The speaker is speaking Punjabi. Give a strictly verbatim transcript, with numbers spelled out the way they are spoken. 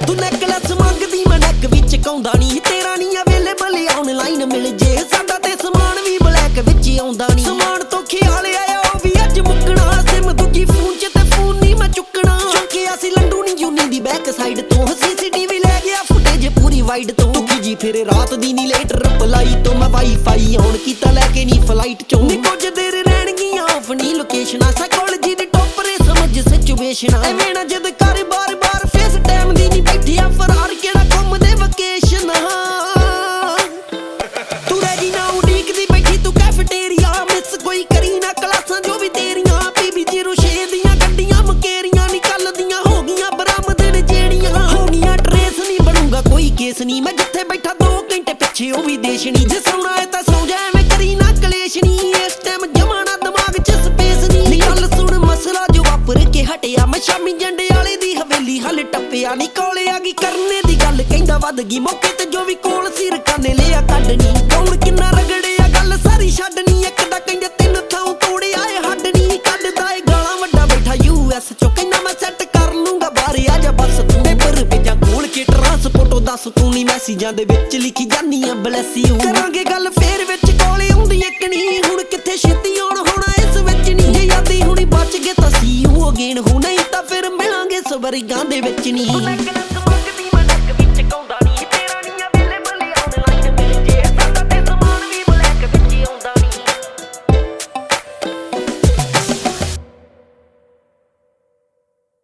ਤੂੰ ਨੈਕਲੈਸ ਮੰਗਦੀ ਮੈਂ ਨੈਕ ਵਿੱਚ ਕਾਉਂਦਾ ਨਹੀਂ ਤੇਰਾ ਨਹੀਂ ਅਵੇਲੇਬਲ ਆਨਲਾਈਨ ਮਿਲ ਜੇ ਸਾਡਾ ਤੇ ਸਮਾਨ ਵੀ ਬਲੈਕ ਵਿੱਚ ਆਉਂਦਾ ਨਹੀਂ ਸਮਾਨ ਤੋਂ ਖਿਆਲ ਆਇਆ ਉਹ ਵੀ ਅੱਜ ਮੁੱਕਣਾ ਸਿਮ ਦੂਜੀ ਫੋਨ 'ਚ ਤੇ ਫੋਨ ਨਹੀਂ ਮੈਂ ਚੁੱਕਣਾ ਚੁੱਕਿਆ ਸੀ ਲੰਡੂ ਨਹੀਂ ਯੂਨੀ ਦੀ ਬੈਕ ਸਾਈਡ ਤੋਂ ਸੀਸੀਟੀਵੀ ਲੈ ਗਿਆ ਫੁਟੇਜ ਪੂਰੀ ਵਾਈਡ ਤੋਂ ਟੁੱਕੀ ਜੀ ਫਿਰ ਰਾਤ ਦੀ ਨਹੀਂ ਲੇਟ ਰਿਪਲਾਈ ਤੋਂ ਮੈਂ ਵਾਈਫਾਈ ਆਨ ਕੀਤਾ ਲੈ ਕੇ ਨਹੀਂ ਫਲਾਈਟ ਚੋਂ ਨੀ ਕੁਝ ਦੇਰ ਰਹਿਣਗੀਆਂ ਆਫ ਨਹੀਂ ਲੋਕੇਸ਼ਨਾਂ ਸਾਈਕੋਲੋਜੀ ਦੀ ਟੋਪਰੇ ਸਮਝ ਸਿਚੁਏਸ਼ਨਾਂ ਐਵੇਂ ਨਾ ਜਦ ਕਰ ਬਾਰ ਬਾਰ ਫੇਸ ਟਾਈਮ ਦੀ ਨਹੀਂ ਬੈਠਿਆ ਫਰਾਰ ਕਿਹੜਾ ਘੁੰਮਦੇ ਵਕੇਸ਼ਨ ਤੂੰ ਰਹਿ ਗਈ ਨਾ ਉਡੀਕਦੀ ਬੈਠੀ ਤੂੰ ਕੈਫੇਟੇਰੀਆ ਮਿਸ ਕੋਈ ਕਰੀ ਨਾ ਕਲਾਸਾਂ ਜੋ ਵੀ ਤੇਰੀਆਂ ਪੀਬੀ ਜ਼ੀਰੋ ਛੇ ਦੀਆਂ ਗੱਡੀਆਂ ਮਕੇਰੀਆਂ ਨਿਕਲਦੀਆਂ ਹੋ ਗਈਆਂ ਬਰਾਮਦ ਨੇ ਜਿਹੜੀਆਂ ਹੋ ਗਈਆਂ ਟਰੇਸ ਨਹੀਂ ਬਣੂਗਾ ਕੋਈ ਕੇਸ ਨਹੀਂ ਮੈਂ ਜਿੱਥੇ ਬੈਠਾ ਦੋ ਘੰਟੇ ਪਿੱਛੇ ਉਹ ਵੀ ਦੇਸ਼ ਨਹੀਂ ਜੇ ਸੌਣਾ ਹੈ ਤਾਂ ਸੌ ਜਾ ਐਵੇਂ ਕਰੀ ਨਾ ਕਲੇਸ਼ ਨਹੀਂ ਇਸ ਟਾਈਮ ਜਮਾਣਾ ਦਿਮਾਗ 'ਚ ਸਪੇਸ ਨਹੀਂ ਗੱਲ ਸੁਣ ਮਸਲਾ ਜੋ ਵਾਪਰ ਕੇ ਹਟਿਆ ਮੈਂ ਸ਼ਾਮੀ ਜੰਡੇ ਵਾਲੇ ਦੀ ਹਵੇਲੀ ਹਲ ਟੱਪਿਆ ਨੀ ਕੋਲੇ ਆ ਗਈ ਕਰਨੇ ਦੀ ਗੱਲ ਕਹਿੰਦਾ ਵੱਧ ਗਈ ਮੌਕੇ ਤੇ ਜੋ ਵੀ ਕੋਲ ਸੀ ਰਕਾਨੇ ਲਿਆ ਕੱਢਣੀ ਕੌਣ ਕਿੰਨਾ ਰਗੜਿਆ ਗੱਲ ਸਾਰੀ ਛੱਡਣੀ ਇੱਕ ਦਾ ਕਹਿੰਦੇ ਤਿੰਨ ਥਾਂ ਤੋੜਿਆ ਏ ਹੱਡ ਨਹੀਂ ਕੱਢਦਾ ਏ ਗਾਲਾਂ ਵੱਡਾ ਬੈਠਾ ਯੂ ਐਸ ਚੋਂ ਕਹਿੰਦਾ ਮੈਂ ਸੈੱਟ ਕਰ ਲੂੰਗਾ ਬਾਹਰ ਆ ਜਾ ਬਸ ਤੂੰ ਪੇਪਰ ਭੇਜਾਂ ਕੋਲ ਕੇ ਟਰਾਂਸਪੋਰਟੋ ਦੱਸ ਤੂੰ ਨਹੀਂ ਮੈਸੇਜਾਂ ਦੇ ਵਿੱਚ ਲਿਖੀ ਜਾਨੀ ਆ ਬਲੈਸ ਯੂ ਕਰਾਂਗੇ ਗੱਲ ਫੇਰ ਵਿੱਚ ਕੋਲੇ ਆਉਂਦੀ ਇੱਕ ਨਹੀਂ ਹੁਣ ਕਿੱਥੇ ਛੇਤੀ ਆਉਣ ਹੋਣਾ ਇਸ ਵਿੱਚ ਨਹੀਂ ਜੇ ਯਾਦੀ ਹੁਣੀ ਬਚ ਗਏ ਤਾਂ ਸੀ ਯੂ ਅਗੇਨ ਹੋ ਨਹੀਂ ਤਾਂ ਫਿਰ ਮਿਲਾਂਗੇ ਸਵਰਗਾਂ ਦੇ ਵਿੱਚ ਨਹੀਂ।